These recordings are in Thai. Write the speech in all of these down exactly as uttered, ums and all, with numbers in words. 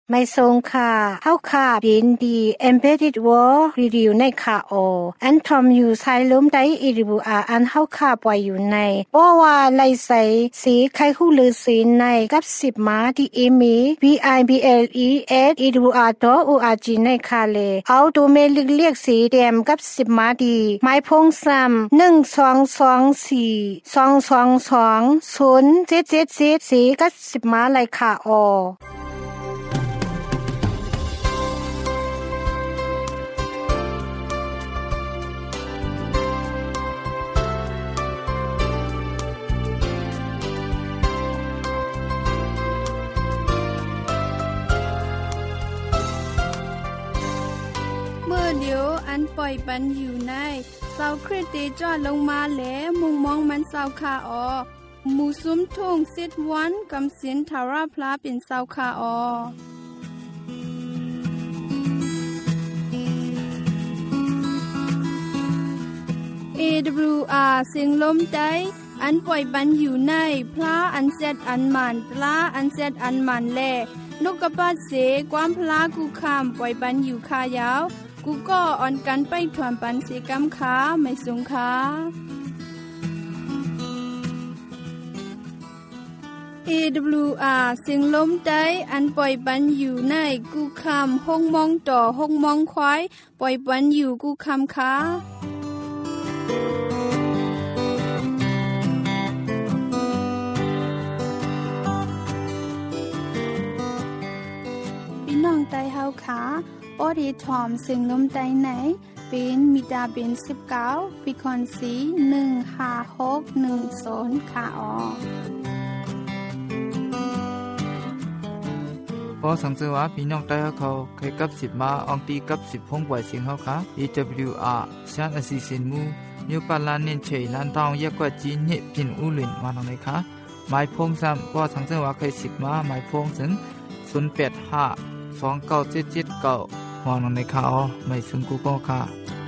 ไม่ทรงค่ะเฮาค่ะยินดี Embedded World Review ในค่ะโออันทอมอยู่ไซล้มได้อีริบูอาอันเฮาค่ะปล่อยอยู่ในบ่ว่าไลใสสีไข่ฮู้ลือสีในกับสิบมาที่อีมี บี ไอ บี แอล อี เอส อี ดับเบิลยู อาร์ ดอท โอ อาร์ จี ในค่ะเลเอาดูเมลิกเรียกสีแดมกับสิบมาดีไม้พงซ้ำหนึ่ง สอง สอง สี่ สอง สอง สอง ศูนย์ เจ็ด เจ็ด เจ็ดสีกับสิบมาไลค่ะโอเมื่อเดียวอันปล่อยปันอยู่ในเสาคริสติจอดลงมาแหลมุงมองมันเสาคาออหมู่ซุ้มทุ่งซิดวันกำสินทาราพลาเป็นเสาคาออ เอ ดับเบิลยู อาร์ เสียงลมใจอันปล่อยปันอยู่ในพระอันเซดอันมันปลาอันเซดอันมันแลนกกระปาดเสความพลากูคามปล่อยปันอยู่คายาวกูก็อ่อนกันไปถวนปันเสกำขาไม่สงขาเอ ดับเบิลยู อาร์ เสียงลมใจอันปล่อยปันอยู่ในกูคามห้องมองต่อห้องมองควายปล่อยปันอยู่กูคามขาน้องไตเฮาขาออดีทอมซึ่งลมไตไหนเป็นมิดาเป็นสิบเก้าฟิคอนซีหนึ่งห้าหกหนึ่งศูนย์ค่ะออพอสังเกตว่าพี่น้องไตเฮาเขาเคยกับสิบมาอองตีกับสิบพงปล่อยเสียงเฮาค่ะ เอ ดับเบิลยู อาร์ ชานอสิสินมูนิวปาลานินเฉยลันตองยะกว่าจีนเฮปินอูลินมาตรงไหนคะหมายพงซ้ำพอสังเกตว่าเคยสิบมาหมายพงถึงศูนย์แปดห้าสองเก้าเจ็ดเจ็ดเก้ามองลงในข่าวไม่ซึ่งกูก็ค่ะ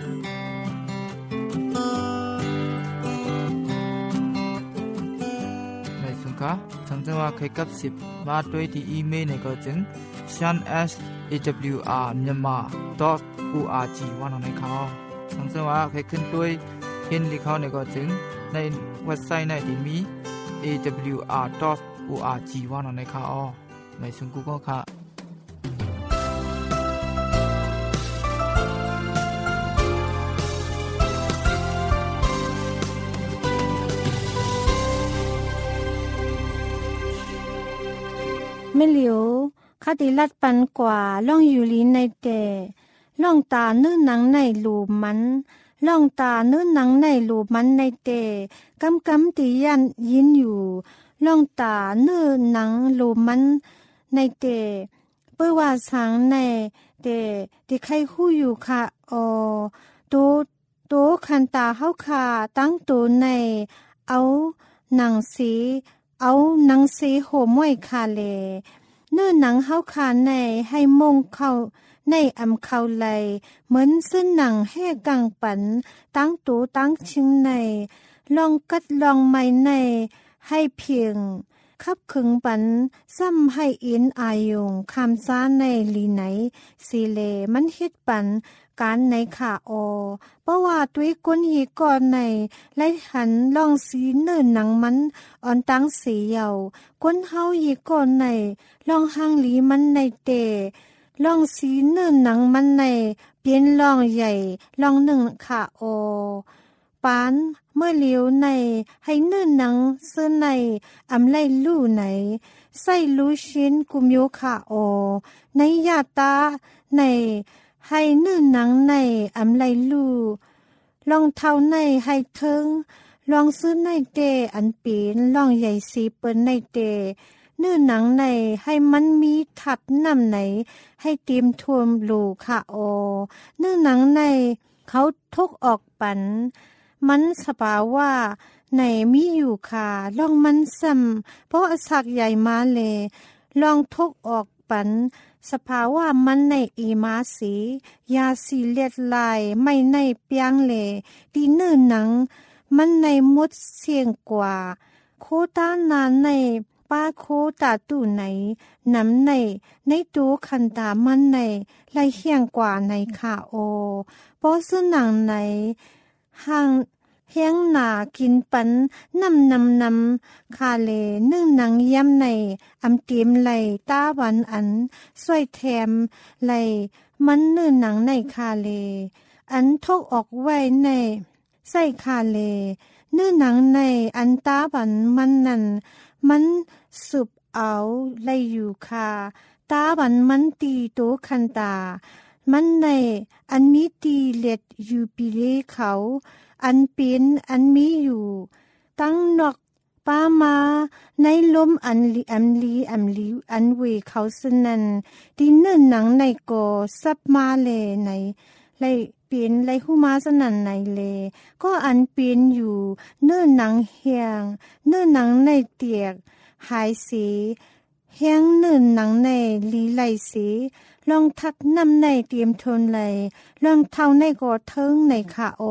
ไม่ซึ่งค่ะสังเกตว่าเคยกับสิบมาด้วยที่อีเมลในก็จึง shan s a w r myanmar dot org ว่าลงในข่าวสังเกตว่าเคยขึ้นด้วยเห็นที่เขาในก็จึงในเว็บไซต์ในที่มี เอ ดับเบิลยู อาร์ ดอท โอ อาร์ จี ว่าลงในข่าวไม่ซึ่งกูก็ค่ะไม่เหลียวคติลัดปันกว่าล่องอยู่ลีในแต่ล่องตาเนื้อหนังในรูมันล่องตาเนื้อหนังในรูมันในแต่กำกำตียันยินอยู่ล่องตาเนื้อหนังรูมันในแต่เปื้อว่าสังในแต่ที่ใครคู่อยู่ค่ะออโตโตคันตาเฮาค่ะตั้งตัวในเอาหนังสีเอาหนังสีโหมวยคาเลเนื้อหนังเฮาคาในให้มงเข้าในอำเข้าไหลเหมือนซึ่งหนังแห่กังปันตั้งตูตั้งชิงในลองกัดลองไม้ในให้เพียงคับขึงปันซ้ำให้อินอายงคำซ่าในลีไหนสีเลมันเฮ็ดปันการในขาออเพราะว่าตุ้ยก้นหีก่อนในไล่หันลองสีเนื้อหนังมันอ่อนตั้งสีเยาก้นเฮาหีก่อนในลองหางหลีมันในเตลองสีเนื้อหนังมันในเปลี่ยนลองใหญ่ลองหนึ่งขาออปานเมื่อเลี้ยวในให้เนื้อหนังเสื้อในอำไลลู่ไหนใส่ลูชิ้นกุมโยขาออในยาตาในให้เนื้อหนังในอำไลลู่ลองเท้าในให้เทิงลองซื้อในเตอันปีนลองใหญ่สีเปิ้นในเตเนื้อหนังในให้มันมีทัดน้ำไหนให้เตรียมทวมโลค่ะออเนื้อหนังในเขาทุกออกปันมันสภาว่าในมีอยู่ค่ะลองมันซ้ำเพราะสักใหญ่มาเลยลองทุกออกปันสภาวะมันในอีมาสียาสีเลียดลายไม่ในเปียงเลดีเนื้อหนังมันในมดเสียงกว่าโคตานานในปป้าโคตาตู้ไหนนำในในตูคันตามันในไล่เฮียงกว่าในค่ะโอปอสุนังในห่างเฮียงหนากินปันนำนำนำคาเลนึ่งหนังย่ำในอำเตียมไหลตาวันอันสวยแถมไหลมันนึ่งหนังในคาเลอันทกออกไว้ในใส่คาเลเนื้อหนังในอันตาบันมันนั่นมันสุบเอาไลอยู่คาตาบันมันตีโตคันตามันในอันมีตีเล็ดอยู่ปีเลเขาอันเป็นอันมีอยู่ตั้งนอกป้ามาในลมอันลีอันลีอันลีอันเวเขาสนันที่เนื้อหนังในก่อซับมาเลในไลเป็นไลหูมาสนันในเลก็อันเป็นอยู่เนื้อหนังเฮียงเนื้อหนังในเตียกหายสีเฮียงเนื้อหนังในลีไหลสีลองทัดนำในเตรียมทนไหลลองเท่าในก่อเทิงในค่ะโอ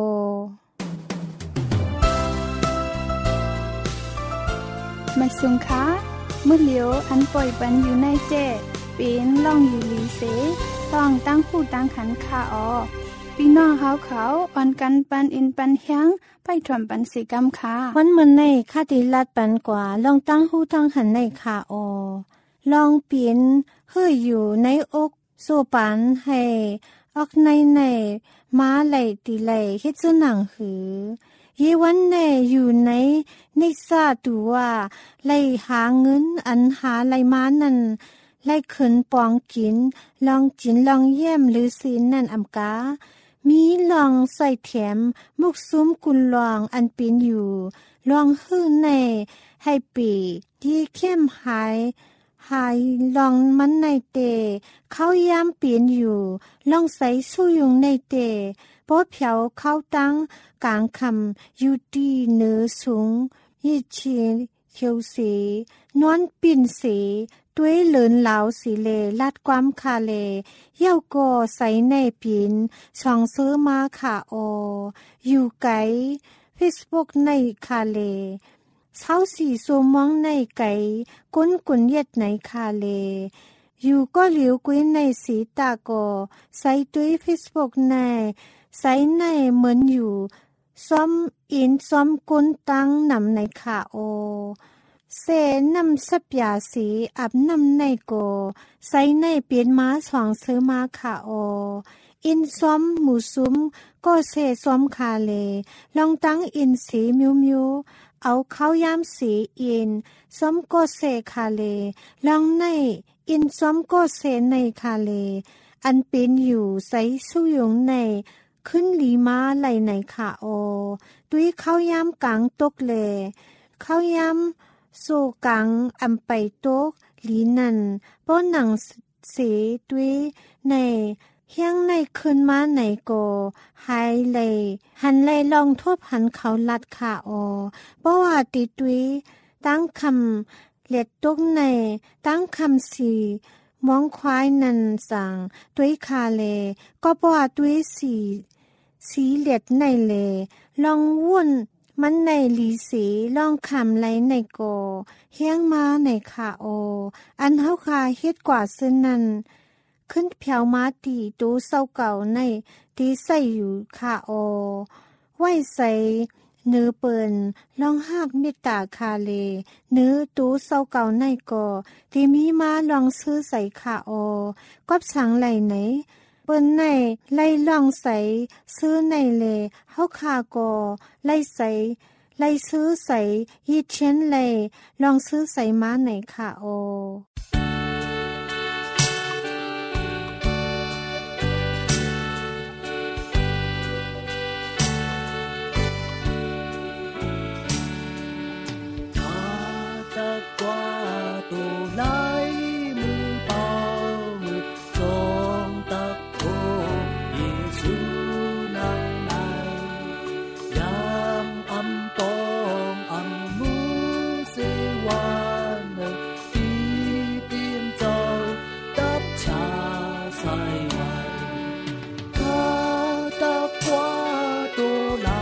มาสุงคะมื้อเหลียวอันปล่อยปันอยู่ในเจเป็นล่องอยู่ลีเสต้องตั้งผู้ตั้งขันค่าออพี่น้องเฮาเขาอ่อนกันปันอินปันแฮงไปถวมปันสิกรรมค่ะวันมื้อในคาติลัดปันกว่าลองตั้งหูตั้งหันในค่าออลองเปลี่ยนเฮืออยู่ในอกโซปันให้ออกในในมาไหลติไหลเฮ็ดซุหนังหือเยวันแน่อยู่ในในซาตัวไล่หาเงินอันหาไล่มานั่นไล่ขึ้นปองกินลองจินลองเยี่ยมหรือศีลนั่นอำกามีลองใส่แถมมุกซุ้มกุลลองอันเป็นอยู่ลองหื้อในให้ปีที่เข้มหายหายลองมันในเตเข้ายามเปลี่ยนอยู่ลองใส่สู้ยุงในเตปอเผียวเข้าตั้งกลางคำอยู่ดีเหนือสูงยี่ชีเขียวสีนวลปิ่นสีด้วยเลินเหลาสีเลลาดความคาเลเย่าก่อใส่ในปีนช่องซื้อมาขาโออยู่ไกล Facebook ในคาเลเช้าสีสูมองในไก่กุนกุนเย็ดในคาเลอยู่ก็เหลียวกุ้ยในสีตาโกใส่ด้วย Facebook ในใส่ในเหมือนอยู่ซ้อมอินซ้อมกุนตั้งนำในขาโอเสนำสับยาสีอาบน้ำในโกใส่ในเปลี่ยนม้าสองซื้อมาขาโออินซ้อมหมูซุ้มก็เสซ้อมคาเลลองตั้งอินสีมิวมิวเอาเข้ายามสีอินซ้อมก็เสคาเลลองในอินซ้อมก็เสในคาเลอันเป็นอยู่ใส่สู้ยงในขึ้นลีมาไหลในขาโอด้วยเข้ายามกลางตกเลเข้ายามโซกังอำไปโตกลีนันป้อนหนังเสด้วยในเฮียงในคืนมาในโกหายเลยหันเลยลองทบหันเขาลัดขาออเพราะว่าติดุยตั้งคำเล็ดตกในตั้งคำสีมองควายนันสั่งด้วยคาเลก็เพราะว่าด้วยสีสีเล็ดในเลลองวุ่นมันในลีสีลองคำไหลในโกเฮียงมาในขาโออันเฮาคาเฮ็ดกว่าซึ่งนั้นขึ้นเพียวมาตีตูเศร้าเก่าในที่ใส่อยู่ขาโอไว้ใส่เนื้อเปิ่นลองหากเมตตาคาเลเนื้อตูเศร้าเก่าในโกที่มีมาลองซื้อใส่ขาโอกับสังไหลไหนเปิ้นในไล่ลองใส่ซื้อในเลเฮาคาโกไล่ใส่ไล่ซื้อใส่ยีเทียนไล่ลองซื้อใส่มาในขาโอ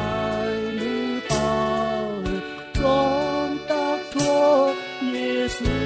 耶稣。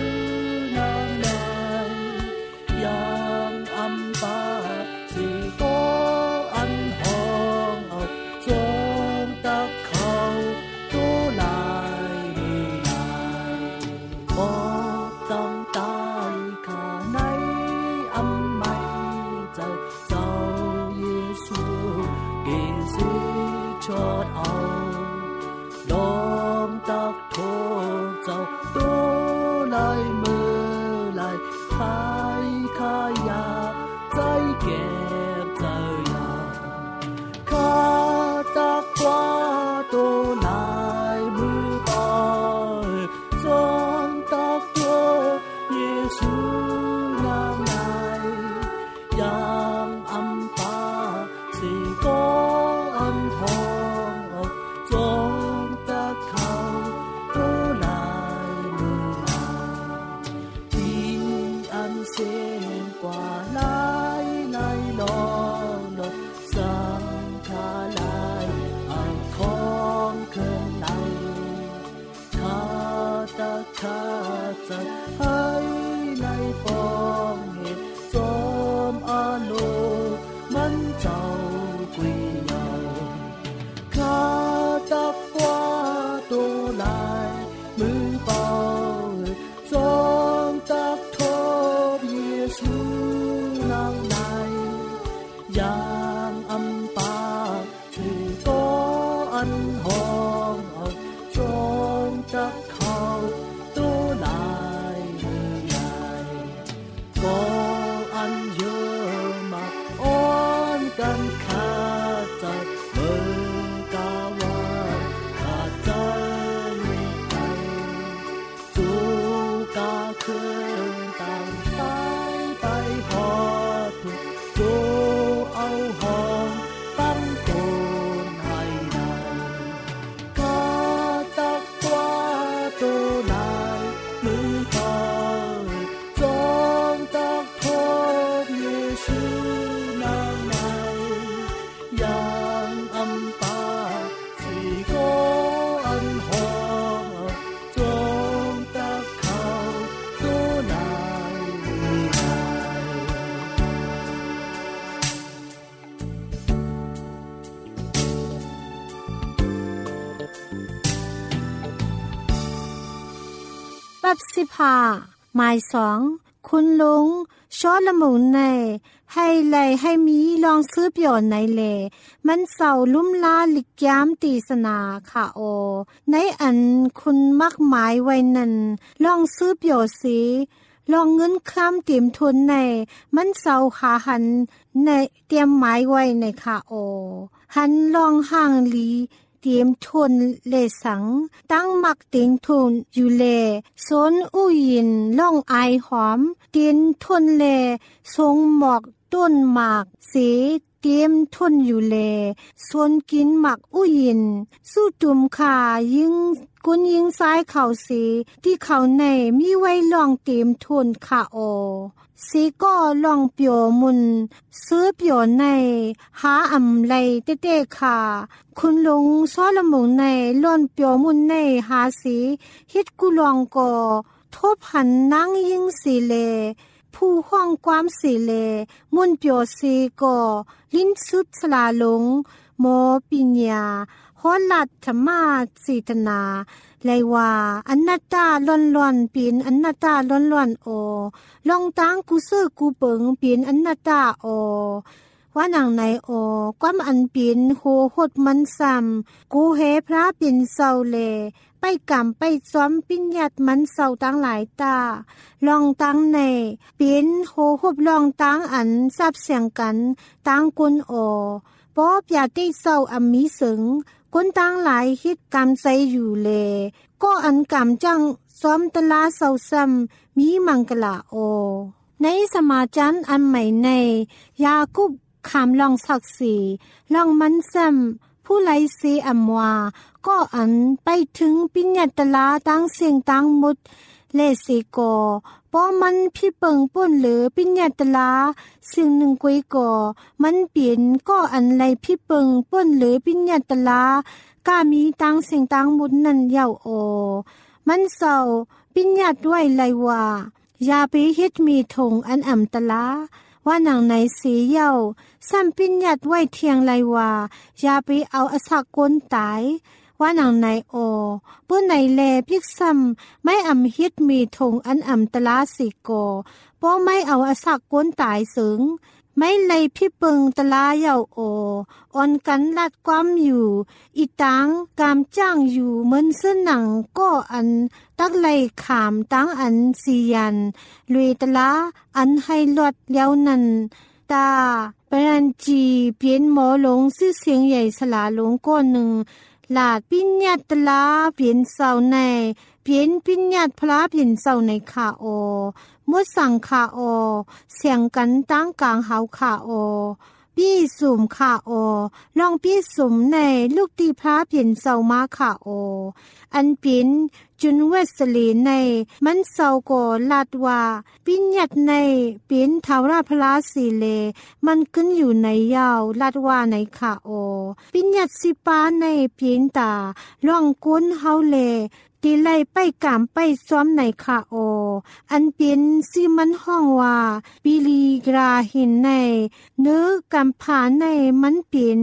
能耐，让安巴去多安好，总得靠多来来，多安有嘛安กันขาจัดเมือกาวาขาใจไปจูกาคืนต่างไปไปพอทุกจูเอาหองตั้งโกนให้นายกาตักว่าตัวนายมือคอยจงตักทบเยซูนางนายยังอำปาสีโกอันหอมจงตักเขาตัวนายนายปับสิพาหมายสองคุณลุงชอละมุนในให้ไหลให้มีลองซื้อเปียวในเลมันเศร้าลุ่มลาลิกยามตีสนาค่ะโอในอันคุณมักหมายไว้นั้นลองซื้อเปียวสีลองเงินค้ำเตรียมทุนในมันเศร้าหาหันในเตรียมหมายไว้ในค่ะโอหันลองห่างลีเตรียมทุนเลสังตั้งมักเตียงทุนอยู่เลสนอู้ยินล่องไอหอมเตียนทุนเลทรงหมอกต้นหมากสีเตรียมทุนอยู่เลส่วนกินหมักอู้ยินสู้จุ่มขายิงกุนยิงซ้ายเข่าสีที่เขาในมีไว้ลองเตรียมทุนขาโอสีก็ลองเปียวมุนซื้อเปียวในหาอำไลเต้เต้ค่ะคุณลุงซ้อละมุงในล่อนเปียวมุนในหาสีฮิตกุลองก็ทบหันนั่งยิงสีเลผู้ห้องความสีเลมุนเปียวสีก็ลิ้นสุดสลาลงโมปิญญาฮอลัดธรรมาสีตนาเลยว่าอันนัตตาล้อนล้อนปีนอันนัตตาล้อนล้อนโอลองตั้งกูซื้อกูเปิงปีนอันนัตตาโอว่านางในโอความอันปีนโหหดมันซ้ำกูเฮพระปีนเศร้าเลไปกำไปซ้อมปิ้นยัดมันเศร้าตั้งหลายตาลองตั้งในปีนโหหบลองตั้งอันซับเสียงกันตั้งกุนโอปอบอย่าได้เศร้าอัมมีสึงคนตั้งหลายฮิตกำใจอยู่เลก็อันกำจังซ้อมตลาเศร้าซ้ำมีมังกลาโอในสมาจันอันใหม่ในยากุบคำลองศักสีลองมันซ้ำผู้ไลเสียอัมวาก็อันไปถึงปิญญาตลาตั้งเสียงตั้งมุดเลสีโกปอมันพี่เปิงป่นหรือปิญญาตลาสิ่งหนึ่งกุยก่อมันเปลี่ยนก็อันไรพี่เปิงป่นหรือปิญญาตลากามีตังสิ่งตังมุดนั่นเย้าโอมันเศร้าปิญญาด้วยไรว่าอย่าไปเฮ็ดมีถงอันอ่ำตลาว่านางในสีเย้าซ้ำปิญญาไว้เทียงไรว่าอย่าไปเอาอสักกนตายว่านางในโอปื้นในแลพิกซ้ำไม่อำฮิตมีถงอันอ่ำตลาสิโกป้อไม่เอาอสักก้นตายสึงไม่เลยพี่เปิงตลาเยาโออ่อนกันลัดความอยู่อีตังกามจ้างอยู่เหมือนเสื้อหนังก็อันตักไลขามตั้งอันสียันลุยตลาอันให้ลดเลี้ยวนันตาปรันจีเปลี่ยนหมอหลงซื้อเสียงใหญ่สลาหลงก้อนหนึ่งลาดปิญญาตลาเปลี่ยนเสาในเปลี่ยนปิญญาพระเปลี่ยนเสาในขาโอมุดสั่งขาโอเสียงกันตั้งกลางเฮาขาโอปี้สุ่มขาโอลองปี้สุ่มในลูกตีพระเปลี่ยนเสามาขาโออันเปลี่ยนจุนเวสลีในมันเสาโกลาดว่าปิญญาในเปลี่ยนทาวราพระสีเลมันขึ้นอยู่ในยาวลาดว่าในขาโอปิญญาสิปาในเปลี่ยนตาลองก้นเฮาเลตีไล่ไปกามไปซ้อมในคาโออันเป็นซีมันห้องว่าปิลีกราหินในเนื้อกำผาในมันเป็น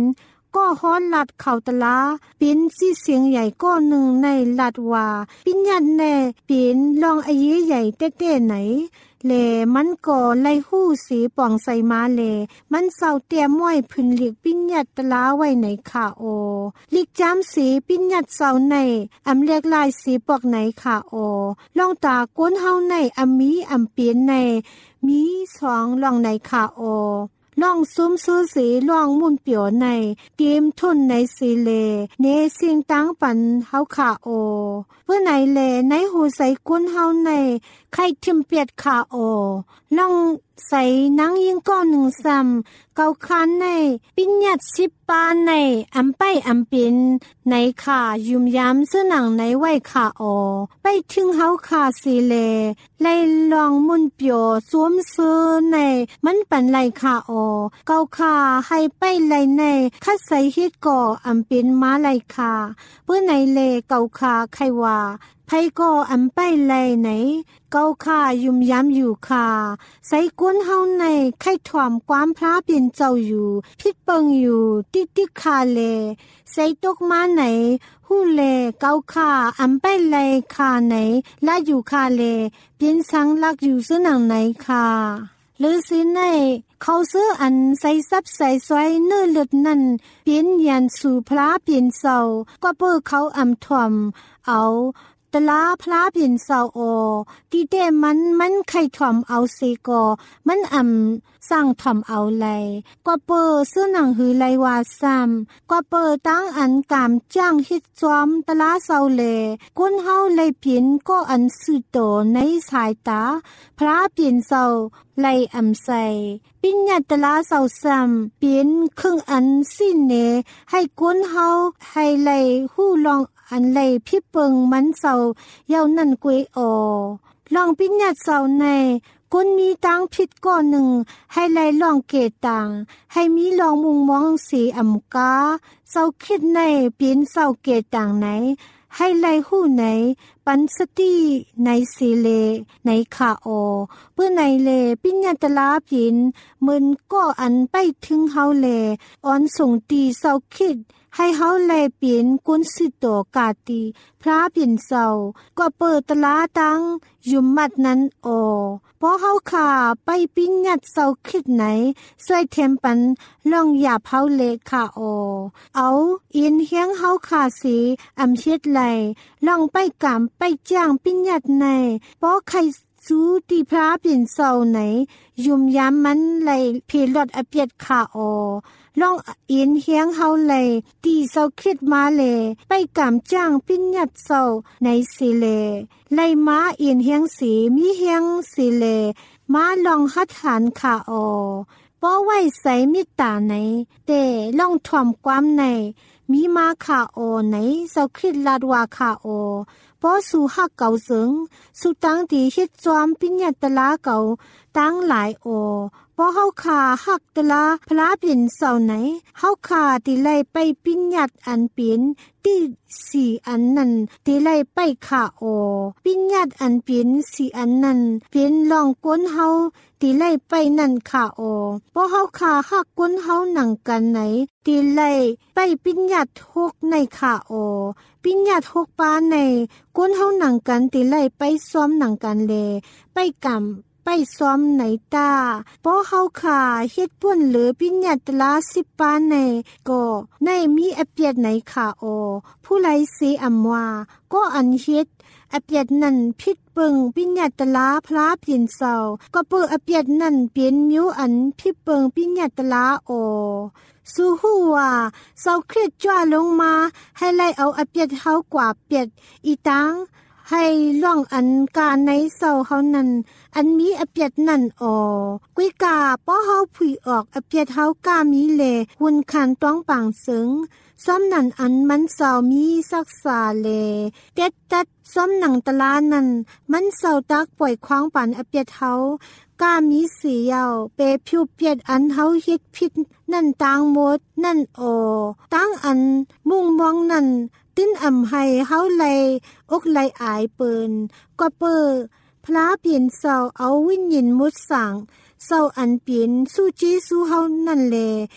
ก็ฮ้อนลัดเข้าตะลาเป็นสิเสียงใหญ่ก้อนหนึ่งในลัดว่าปิญญาณแน่เป็นลองอายุใหญ่เต้ๆไหนแลมันก็ไล่หู้สีป่องใส่มาแลมันเศร้าเตรียมม้อยพื้นหลีกปิญญาตะลาไว้ไหนค่ะโอลิกจามสีปิญญาเศร้าในอำเรียกลายสีปอกไหนค่ะโอลองตาก้นเฮาในอำมีอำเปลี่ยนในมีสองลองไหนค่ะโอลองซุ้มซื้อสีลองมุนเปียวในเตรียมทุนในสีเลเนเสียงตังปันเฮาค่ะโอเพื่อไหนเลในหูใส่ก้นเฮาในไข่ทิมเปียดค่ะโอลองใส่นังยิงก้อนหนึ่งซ้ำเกาคันในปิญญาสิบปานในอำไปอำเป็นในค่ะยุมยามซื้อหนังในไว้ค่ะโอไปถึงเฮาค่ะสีเลไล่ลองมุนเปียวสวมซื้อในมันปันไล่ค่ะโอเกาค่ะให้ไปไล่ในคัดใส่เฮ็ดก่ออำเป็นมาไล่ค่ะเพื่อในเลเกาค่ะใครว่าไผก็อำไปไล่ไหนเกาค่ะยุมยามอยู่ค่ะใส่ก้นเฮาในไข่ถ่อมความพระเป็นเจ้าอยู่พิดเปิงอยู่ติติคาเลใส่ตกมาไหนหู้เลเกาค่ะอำไปไล่ค่ะไหนละอยู่ค่ะเลเป็นสังลักอยู่ซึ่งหนังไหนค่ะหรือสิในเขาซื้ออันใส่ซับใส่สวยเนื้อเลือดนั่นเปลี่ยนยันสู่พระเปลี่ยนเศร้าก็เพื่อเขาอำถ่อมเอาตลาพลาเปลี่ยนเศร้าโอที่เดมันมันไข่ถ่อมเอาเสกอมันอำสร้างถ่อมเอาไลก็เปิดซื้อหนังหือไลวาซ้ำก็เปิดตั้งอันกามจ้างฮิตจอมตลาเศร้าเลก้นเฮาไลเปลี่ยนก็อันสุดโตในสายตาพระเปลี่ยนเศร้าไลอำใส่ปิญญาตลาเศร้าซ้ำเปลี่ยนครึ่งอันสิ้นเนให้ก้นเฮาให้ไลหู้ลองอันไลพี่เปิงมันเศร้าเยานั่นกวยออลองปิญญาเศร้าในก้นมีตังผิดก้อนหนึ่งให้ไลลองเกตตังให้มีลองมุงมองสีอำกาเศร้าคิดในเปลี่ยนเศร้าเกตตังไหนให้ไลหู้ไหนปันสติในสีเลในขาโอเพื่อในเลปิญญาตลาผินมึนก็อันไปถึงเฮาเลอ่อนส่งตีเศร้าคิดให้เฮาไล่เปลี่ยนกุนสิโตกาตีพระเปลี่ยนเศร้าก็เปิดตลาตังยุมมัดนั้นโอพอเฮาขาไปปิญญาเศร้าคิดไหนสวยเทมปันลองหยาบเฮาเลขาโอเอาอินเฮียงเฮาขาสีอำเช็ดไหลลองไปกามไปจ้างปิญญาในพอใครสู้ตีพระเปลี่ยนเศร้าไหนยุมยามมันไหลเพลอดอเปียดขาโอลองเอ็นเฮียงเฮาเลยตีเศร้าคิดมาเลยไปกามจ้างปิญญาเศร้าในสิเลไล่มาเอ็นเฮียงสีมีเฮียงสิเลมาลองหัดฐานขาออป้อไว้ใส่มิตาไหนแต่ลองถ่อมความในมีมาขาออไหนเศร้าคิดลาดว่าขาออพอสู่ฮักเก่าเสิงสู่ตั้งที่เฮ็ดจอมปิญญาตลาเก่าตั้งหลายโอพอเฮาขาฮักตลาพลาเปลี่ยนเศร้าไหนเฮาขาที่ไล่ไปปิญญาอันเปลี่ยนที่สี่อันนั้นที่ไล่ไปขาโอปิญญาอันเปลี่ยนสี่อันนั้นเปลี่ยนลองก้นเฮาที่ไล่ไปนั่นขาโอพอเฮาขาฮักก้นเฮาหนังกันไหนที่ไล่ไปปิญญาหกในขาโอปิญญาหกปาในก้นเฮาหนังกันที่ไล่ไปซ้อมหนังกันเลไปกำไปซ้อมไหนตาพอเฮาขาเฮ็ดป่วนเหลือปิญญาตลาสิบปานในก็ในมีอเปียดไหนขาโอผู้ไลเสอำว่าก็อันเฮ็ดอเปียดนั่นผิดเปิงปิญญาตลาพลาเปลี่ยนเศร้าก็เปิดอเปียดนั่นเปลี่ยนมิวอันผิดเปิงปิญญาตลาโอสู้หัวเศร้าเครียดจ้าลงมาให้ไล่เอาอเปียดเฮากว่าเปียดอีตังให้ล่องอันกาในเศร้าเฮานั้นอันมีอเปียดนั่นออกุยกาป้อเฮาผุยออกอเปียดเฮากามีเลหุ่นคันต้องปังเสิงซ้อมนั่นอันมันเศร้ามีศักษาเลเต็ดตัดซ้อมหนังตลานั่นมันเศร้าตักปล่อยควางปันอเปียดเฮากามีสียาวเปผิวเปียดอันเฮาเฮ็ดผิดนั่นตางหมดนั่นโอตั้งอันมุ่งมองนั่นติ้นอำให้เฮาไลอกไลอายเปินก็เปอพลาเปลี่ยนเศร้าเอาวิญญาณมุดสั่งเศร้าอันเปลี่ยนสู้จีสู้เฮานั่นแล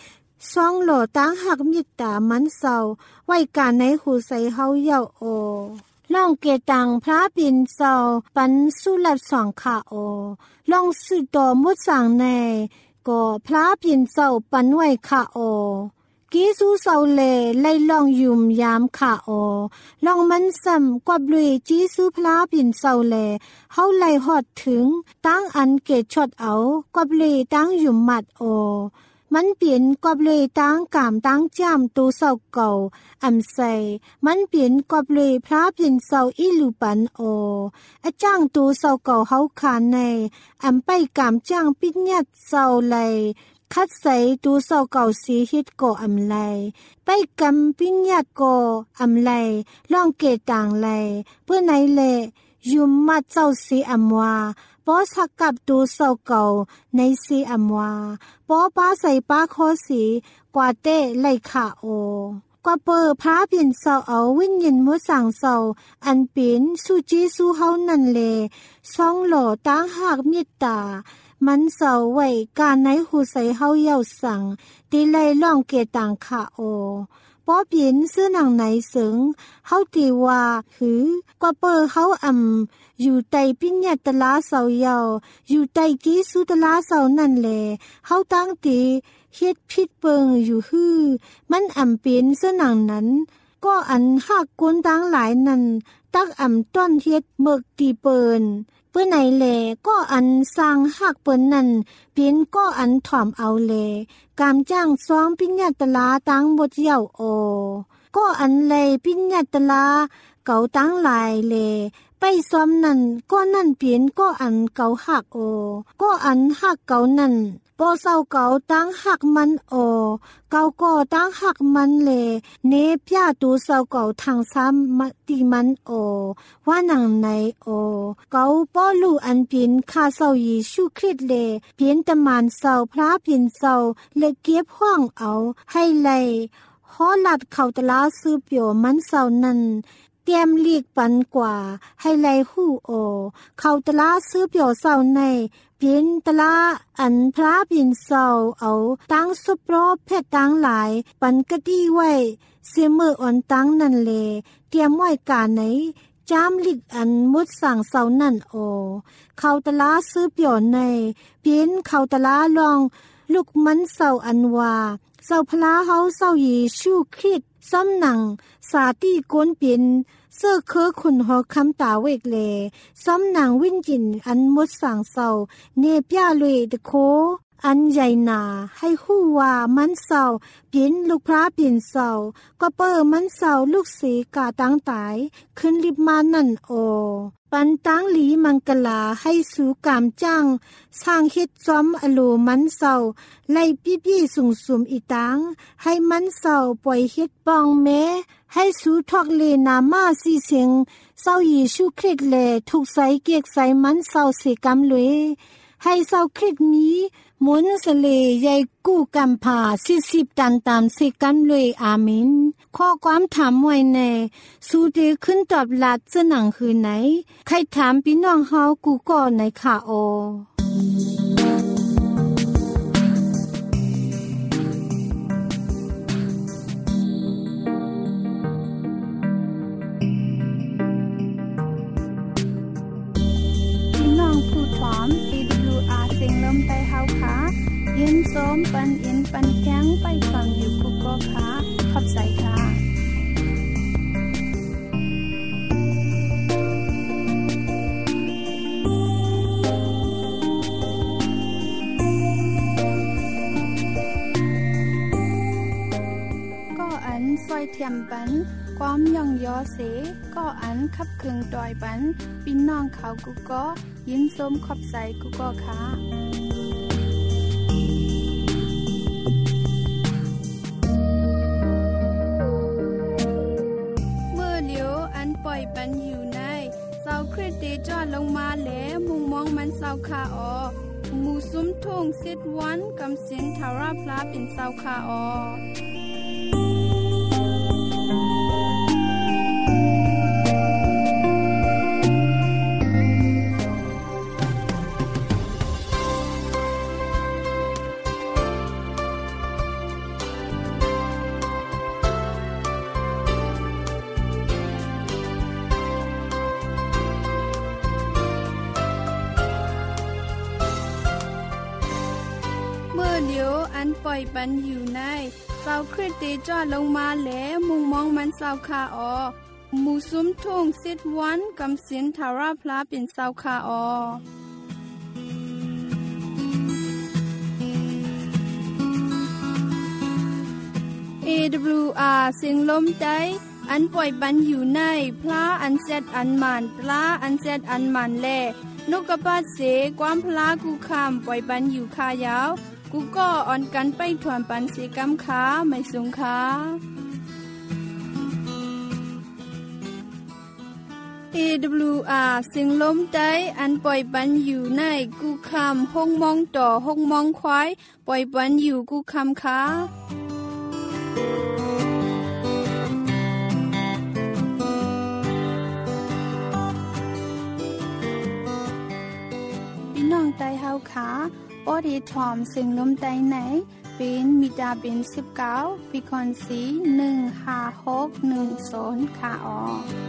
ซองโหลตั้งหักมิตรมันเศร้าไว้การในหูใส่เฮาเย่าโอล่องเกตังพระปินเศร้าปันสุลัดสองขาโอล่องสุดอมุดสั่งในก็พระปินเศร้าปันไว้ขาโอกีสูเศร้าเลไล่ล่องยุมยามขาโอล่องมันซ้ำกว่าบลุยจีสูพระปินเศร้าเลเฮาไล่ฮอดถึงตั้งอันเกตชดเอากว่าบลุยตั้งยุมมัดโอมันเปลี่ยนกอบเลยตั้งกามตั้งจ้ามตูเศร้าเก่าอำใส่มันเปลี่ยนกอบเลยพระเปลี่ยนเศร้าอีลูปันโออาจ้างตูเศร้าเก่าเฮาขานในอำไปกามจ้างปิญญาเศร้าไลคัดใส่ตูเศร้าเก่าสีฮิตก่ออำไลไปกำปิญญาก่ออำไลล่องเกต่างไลเพื่อไหนแลยุมมาเจ้าสีอำวาปอสักกับตูเศร้าเก่าในสีอำวาปอป้าใส่ป้าคอสีกว่าเต้ไล่ขาโอกว่าเปอพระเปลี่ยนเศร้าเอาวิญญาณมุสังเศร้าอันเป็นสุจีสุเฮานั่นเลซองหล่อตั้งหักเมตตามันเศร้าไว้การในหูใส่เฮาเย้าสั่งตีไล่ล่องเกตังขาโอปอเปลี่ยนซื้อหนังไหนเสิงเฮาตีว่าหือกว่าเปอเฮาอำอยู่ใต้ปิญญาตลาเสาเยาอยู่ใต้กีสุตลาเสานั่นแลเฮาตั้งตีเฮ็ดผิดเปิงอยู่ฮือมันอำเป็นเสื้อหนังนั้นก็อันหักกวนตั้งหลายนั่นตักอำต้นเฮ็ดเมิกตีเปินเพื่อไหนแลก็อันสร้างหักเปิ้นนั่นเป็นก็อันถ่อมเอาแลกามจ้างซ้อมปิญญาตลาตั้งบทเย้าโอก็อันเลยปิญญาตลาเก่าตั้งหลายแลไปซ้อมนั่นก็นั่นเปลี่ยนก็อันเก่าหักโอก็อันหักเก่านั่นปอเศร้าเก่าตั้งหักมันโอเก่าก็ตั้งหักมันเลเนพยาตูเศร้าเก่าทางซ้ำมติมันโอว่านังในโอเก่าป้อลูอันเปลี่ยนข้าเศร้ายีชูคริดเลเปลี่ยนตะมานเศร้าพระเปลี่ยนเศร้าเลเก็บห้องเอาให้ไลฮอลัดเข้าตลาซื้อเปียวมันเศร้านั้นเตรียมเลีกปันกว่าให้ไลหู้โอเข้าตลาซื้อเปียวเศร้าในเปลี่ยนตลาอันพระเปลี่ยนเศร้าเอาตั้งสุปรอเพชรตั้งหลายปันกะดีไว้เสียมืออ่อนตั้งนั่นเลเตรียมไว้กาไหนจามลิกอันมุดสั่งเศร้านั่นโอเข้าตลาซื้อเปียวในเปลี่ยนเข้าตลาลองลูกมันเศร้าอันว่าเศร้าพลาเฮาเศร้ายีชูคริดซ้ำหนังสาตีก้นเปลี่ยนเสื้อเคอขุนหอคำตาเวกเลซ้ำหนังวินจินอันมดสั่งเศร้าเนปยาเลยตะโคอันใหญ่หนาให้หู้ว่ามันเศร้าเปลี่ยนลูกพระเปลี่ยนเศร้าก็เปิดมันเศร้าลูกสีกาตั้งตายขึ้นริบมานั่นโอปันตั้งหลีมังกลาให้สู่กามจ้างสร้างเฮ็ดจอมอโลมันเศร้าไล่ปี้ปี้สุ่มสุ่มอีตังให้มันเศร้าปล่อยเฮ็ดปองแม้ให้สู่ทอกเลนามาสีเสียงเศร้ายีชูคริดเลถูกใส่เกียกใส่มันเศร้าเสกำเลยให้เศร้าคริดนี้หมุนสเลใหญ่กู้กำผาสี่สิบตันตามเสกันเลยอาเมนข้อความถามไว้ในสูเดขึ้นตอบลัดจะหนังคือไหนใครถามพี่น้องเฮากูก็ในค่ะโอพี่น้องผู้ถาม เอ ดับเบิลยู อาร์ เสียงลมใต้เฮาค่ะยินส้มปันอินปันแข้งไปฟังอยู่กูก็ค่ะขอบใจค่ะก็อันซอยเทียมปันความย่องยอเสก็อันขับเครื่องดอยปันพี่น้องเขากูก็ยินส้มขอบใจกูก็ค่ะปล่อยปันอยู่ในเสาคริสเตจอดลงมาแล้วมุงมองมันเสาคาออหมูซุ้มทุ่งสิดวันกำเสียงทาราพลาเป็นเสาคาออเดียวอันปล่อยปันอยู่ในเสาคริสเตจอดลงมาแหลมุงมองมันเสาคาออหมู่ซุ้มทุ่งสิทวันกำสินทาราพลาเป็นเสาคาออเอ ดับเบิลยู อาร์ เสียงลมใจอันปล่อยปันอยู่ในพระอันเซดอันมันปลาอันเซดอันมันแลนกกระปาดเสความพลากูคำปล่อยปันอยู่คายาวกูก็อ่อนกันไปถวนปันเสกำขาไม่สงขาเอ ดับเบิลยู อาร์ เสียงลมใจอันปล่อยปันอยู่ในกูคำห้องมองต่อห้องมองควายปล่อยปันอยู่กูคำขาน้องไตเฮาขาปอดีทอมซึ่งลมไตไหนเป็นมิดาเป็นสิบเก้าปีคอนสีหนึ่งห้าหกหนึ่งศูนย์ขาออ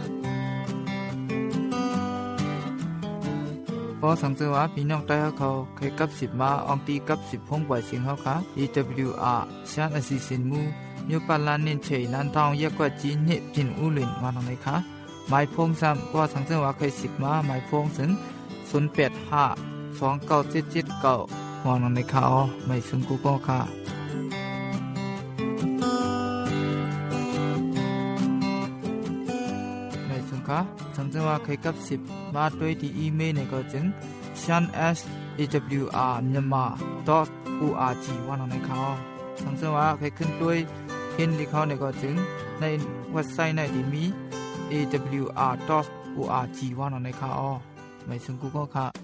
พอสังเกตว่าพี่น้องไตเขาเคยกับสิบมาอองตีกับสิบพงปล่อยเสียงเขาค่ะ อี ดับเบิลยู อาร์ ชานอสิสินมูยูปาลานเน้นเฉยนันทองเยกกว่าจีนเนพินอูหลินมาหนังไหนคะหมายพงซ้ำว่าสังเกตว่าเคยสิบมาหมายพงถึงศูนย์แปดห้าสองเก้าเจ็ดเจ็ดเก้าวางลงในข่าวไม่ซึ่งกูก็ค่ะไม่ซึ่งค่ะสังเกตว่าเคยกับสิบมาด้วยที่อีเมลในก็จึง shan s a w r myanmar dot org วางลงในข่าวสังเกตว่าเคยขึ้นด้วยเห็นที่เขาในก็จึงในเว็บไซต์ในที่มี เอ ดับเบิลยู อาร์ ดอท โอ อาร์ จี วางลงในข่าวไม่ซึ่งกูก็ค่ะ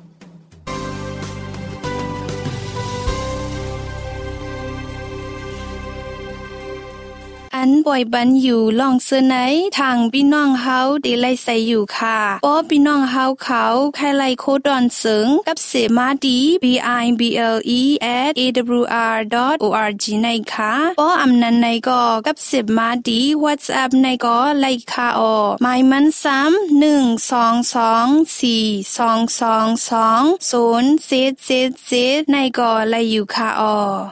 อันป่อยบันอยู่ลองเสนอทางพี่น้องเฮาได้ไล่ใส่อยู่ค่ะป้อพี่น้องเฮาเขาใครไล่โคดอนเสิงกับเสมาดี b i b l e at a w r dot org ในค่ะป้ออำนันในก็กับเสมาดี WhatsApp ในก็ไล่ค่ะออหมายมันซ้ำหนึ่ง สอง สอง สี่ สอง สอง สอง ศูนย์ เจ็ด เจ็ด เจ็ดในก็ไล่อยู่ค่ะออ